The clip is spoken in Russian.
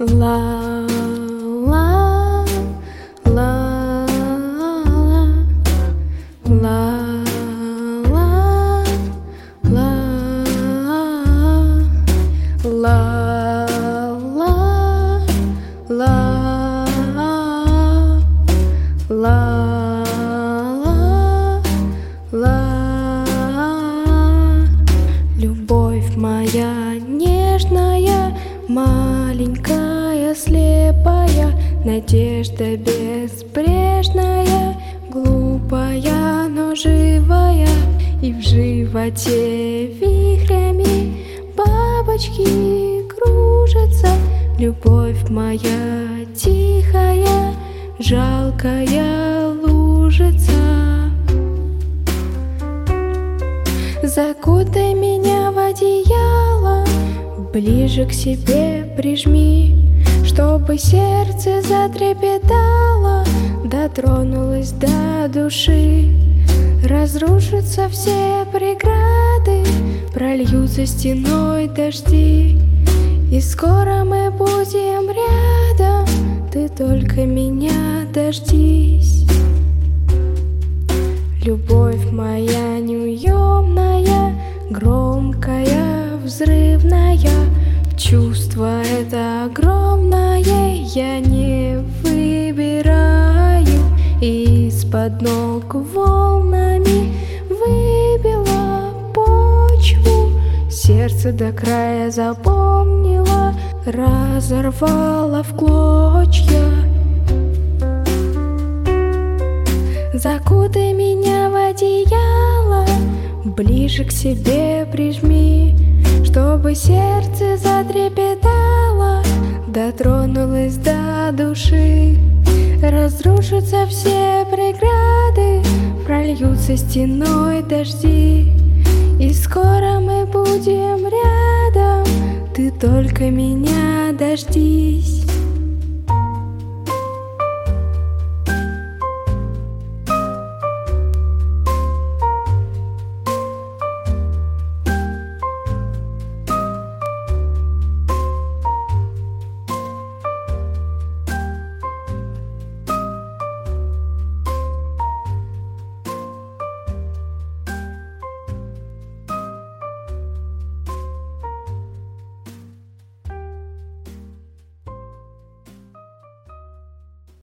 La la la la la la la la la. Любовь моя нежная, маленькая, слепая, надежда безбрежная, глупая, но живая, и в животе вихрями бабочки кружатся. Любовь моя тихая, жалкая лужица. Закутай меня в одеяло, ближе к себе прижми, чтобы сердце затрепетало, дотронулось до души. Разрушатся все преграды, прольются стеной дожди, и скоро мы будем рядом, ты только меня дождись. Любовь моя неуемная, громкая, взрывная, чувство это огромное, я не выбираю, из-под ног волнами выбила почву, сердце до края запомнила, разорвала в клочья. Закутай меня в одеяло, ближе к себе прижми, чтобы сердце затрепетало, дотронулось до души. Разрушатся все преграды, прольются стеной дожди, и скоро мы будем рядом, ты только меня дождись.